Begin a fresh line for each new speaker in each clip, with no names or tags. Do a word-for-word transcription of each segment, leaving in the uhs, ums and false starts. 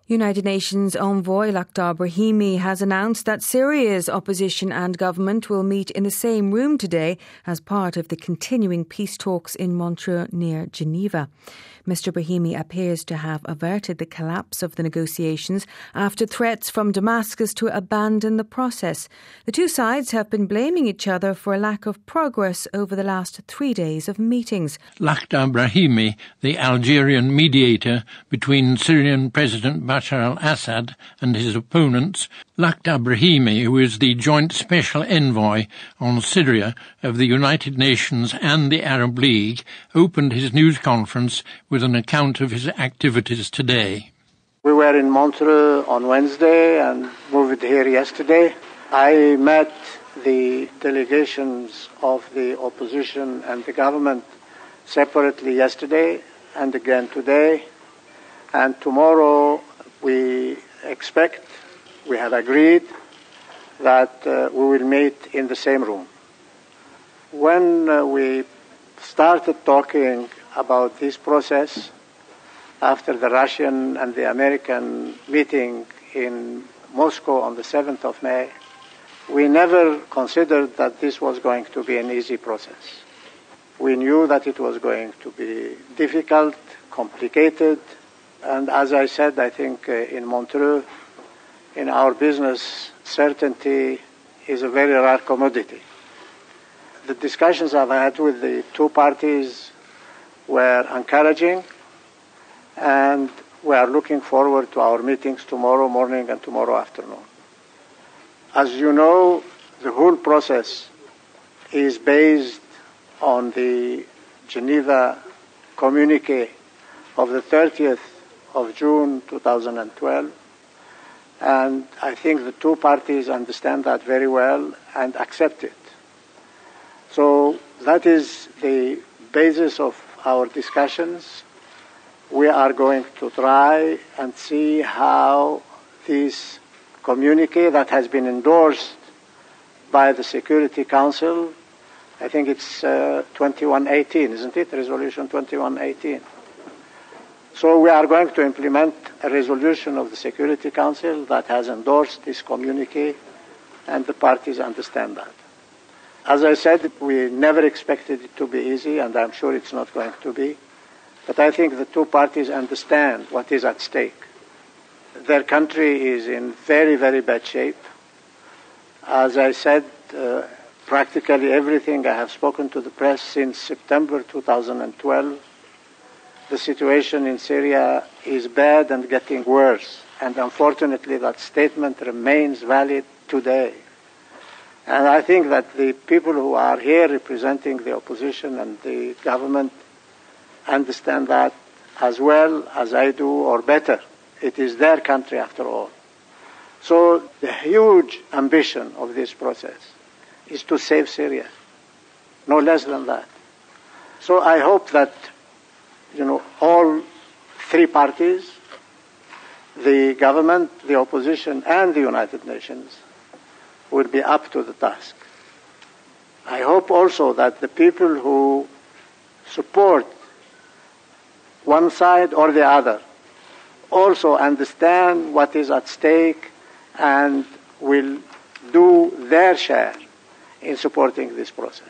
United Nations envoy Lakhdar Brahimi has announced that Syria's opposition and government will meet in the same room today as part of the continuing peace talks in Montreux near Geneva. Mister Brahimi appears to have averted the collapse of the negotiations after threats from Damascus to abandon the process. The two sides have been blaming each other for a lack of progress over the last three days of meetings.
Lakhdar Brahimi, the Algerian mediator between Syrian President Bashar al-Assad and his opponents, Lakhdar Brahimi, who is the joint special envoy on Syria of the United Nations and the Arab League, opened his news conference with an account of his activities today.
We were in Montreux on Wednesday and moved here yesterday. I met the delegations of the opposition and the government separately yesterday and again today. And tomorrow we expect, we have agreed that uh, we will meet in the same room. When uh, we started talking about this process after the Russian and the American meeting in Moscow on the seventh of May, we never considered that this was going to be an easy process. We knew that it was going to be difficult, complicated, and as I said, I think uh, in Montreux, in our business, certainty is a very rare commodity. The discussions I've had with the two parties were encouraging, and we are looking forward to our meetings tomorrow morning and tomorrow afternoon. As you know, the whole process is based on the Geneva communique of the thirtieth of June two thousand twelve, and I think the two parties understand that very well and accept it. So that is the basis of our discussions. We are going to try and see how this communique that has been endorsed by the Security Council, I think it's uh, twenty-one eighteen, isn't it? Resolution twenty-one eighteen. So we are going to implement a resolution of the Security Council that has endorsed this communique, and the parties understand that. As I said, we never expected it to be easy, and I'm sure it's not going to be. But I think the two parties understand what is at stake. Their country is in very, very bad shape. As I said, uh, practically everything I have spoken to the press since September two thousand twelve, the situation in Syria is bad and getting worse. And unfortunately, that statement remains valid today. And I think that the people who are here representing the opposition and the government understand that as well as I do, or better. It is their country after all. So the huge ambition of this process is to save Syria, no less than that. So I hope that, you know, all three parties, the government, the opposition, and the United Nations, will be up to the task. I hope also that the people who support one side or the other also understand what is at stake and will do their share in supporting this process.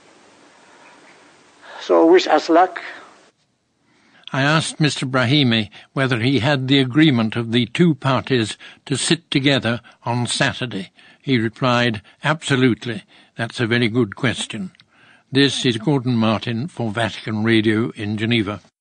So wish us luck.
I asked Mister Brahimi whether he had the agreement of the two parties to sit together on Saturday. He replied, absolutely, that's a very good question. This is Gordon Martin for Vatican Radio in Geneva.